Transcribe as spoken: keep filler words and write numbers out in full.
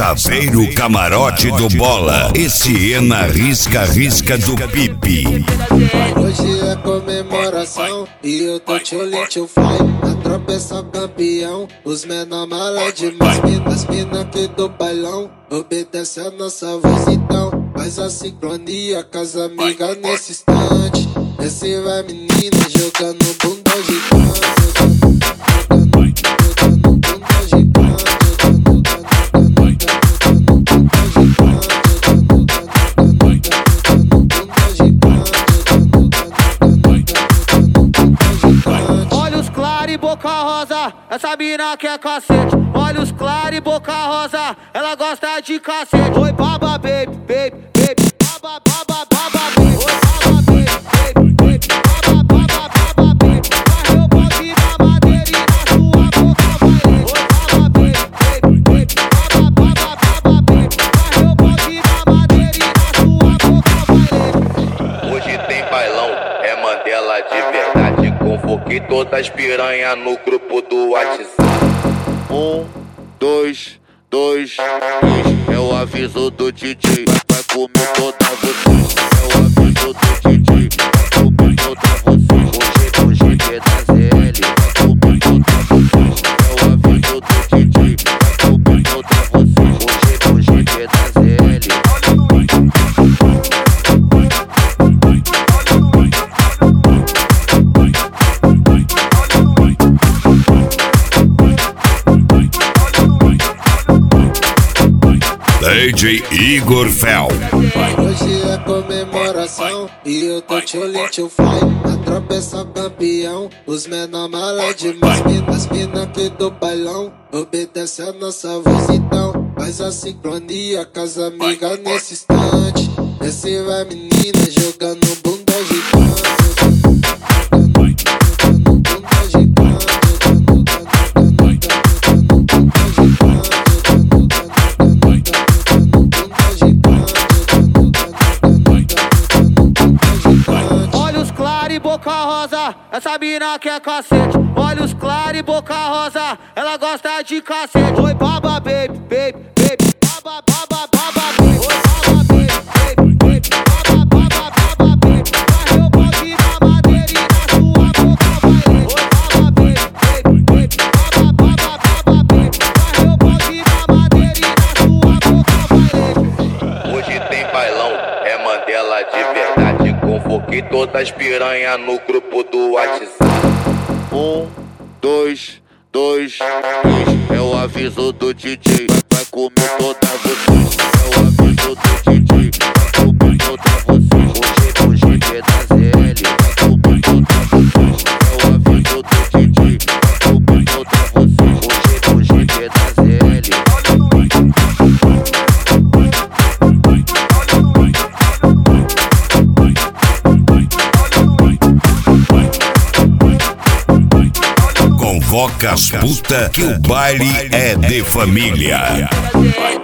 Saveiro Camarote do Bola. Esse é na risca, risca do Pipi. Hoje é comemoração e eu tô tcholim tchou fly. A tropa é só campeão, os menor mala demais. Minas, mina aqui do bailão, obedece a nossa voz então. Faz a sincronia com as amigas nesse instante. Desce vai menina jogando bunda gigante. Boca rosa, essa mina quer cacete. Olhos claros e boca rosa, ela gosta de cacete. Oi baba baby, baby, baby, baba baba baba baby. Oi baba baby, baby, baby, baba baba baba baby. Vai eu bote na madeira e na sua boca vai. Oi baba baby, baby, baby, baba baba baba baby. Vai eu bote na madeira e na sua boca vai. Hoje tem bailão, é Mandela de verdade. Convoquei todas as piranhas no grupo do WhatsApp. Um, dois, dois, três. É o aviso do D J. Vai comer toda vocês. É o aviso do D J. Vai comer toda vocês. Hoje, hoje é da Z L. Vai comer toda vocês. É o aviso do D J. Vai comer toda vocês. Hoje, hoje é da Z L. D J Igor Fel. Hoje é comemoração e eu tô tcholim tchou fly. A tropa é só campeão, os menor mala demais. Minas, mina aqui do bailão, obedece a nossa voz então. Faz a sincronia com as amigas nesse instante. Desce vai menina jogando bunda gigante. Boca rosa, essa mina quer cacete. Olhos claros e boca rosa, ela gosta de cacete. Oi baba baby, baby, baby, baba baba baba baby. Oi baba baby, baby, baby, baba baba baba baby. Vai eu bote na madeira e na sua boca vai. Oi baba baby, baby, baby, baba baba baba baby. Vai eu bote na madeira e na sua boca vai. Hoje tem bailão, é Mandela de verdade. Convoquei todas as piranhas no grupo do WhatsApp. Um, dois, dois, três. É o aviso do D J. Vai comer toda vocês. É o aviso do D J. Vai comer toda vocês. Hoje, hoje é da Z L. Vai comer toda vocês. É o aviso do D J. Vai comer toda vocês. Hoje, hoje é da Z L. Convoca as puta que o baile é de família.